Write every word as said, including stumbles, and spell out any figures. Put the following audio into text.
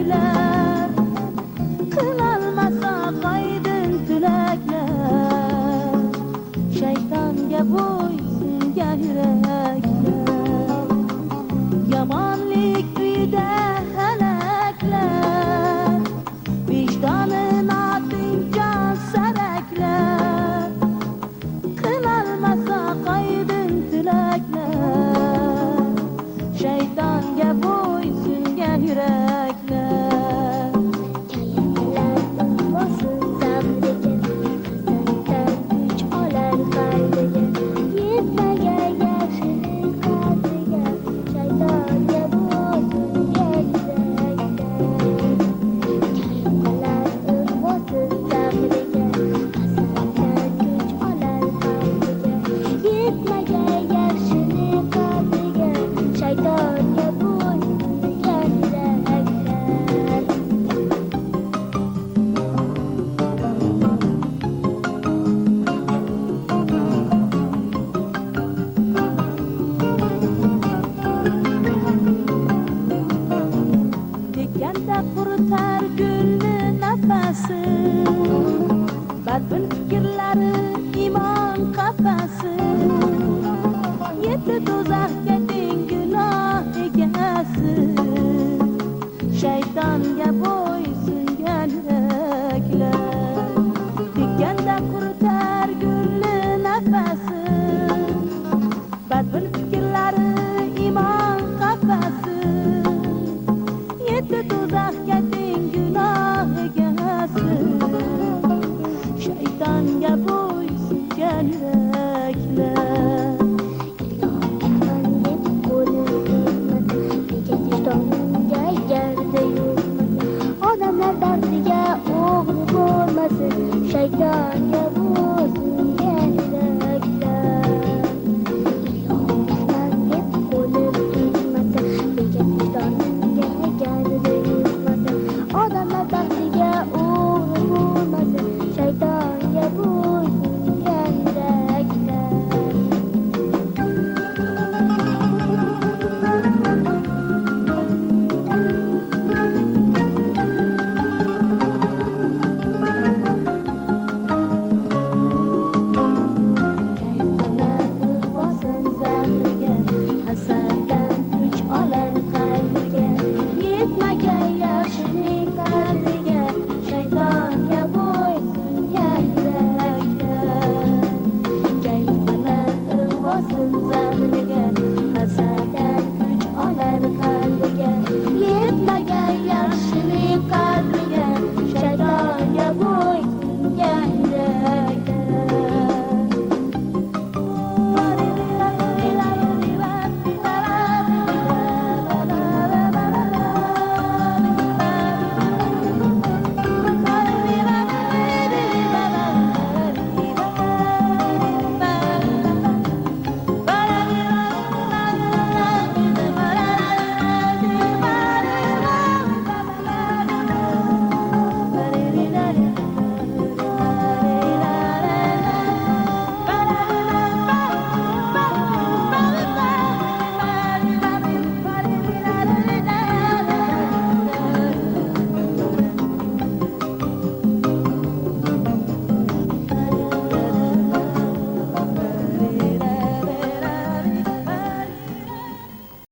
yuraklar, qilolmasa qo'ydin tilaklar, shaytonga bo'ysungan yuraklar, yomonlik uyda halaklar, vijdonin otinjon saraklar, qilolmasa qo'ydin tilaklar, shaytonga bo'ysungan yuraklar. Bosin zamriga, hasandan kuch olar qalbiga, yetmagan yaxshilik qadriga, shaytonga bo'ysungan yuraklar. Bosin zamriga, hasandan kuch olar qalbiga, yetmagan yaxshilik qadriga, shaytonga bo'ysungan yuraklar. Dekanda quritar gulni nafasi, badbin fikrlari imon qafasi,